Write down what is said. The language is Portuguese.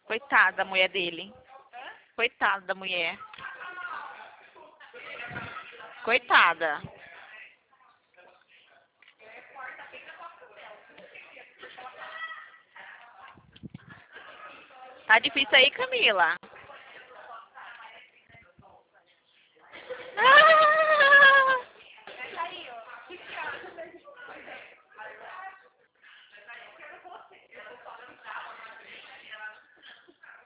Coitada da mulher dele. Coitada da mulher. Coitada. Tá difícil aí, Camila. Ah!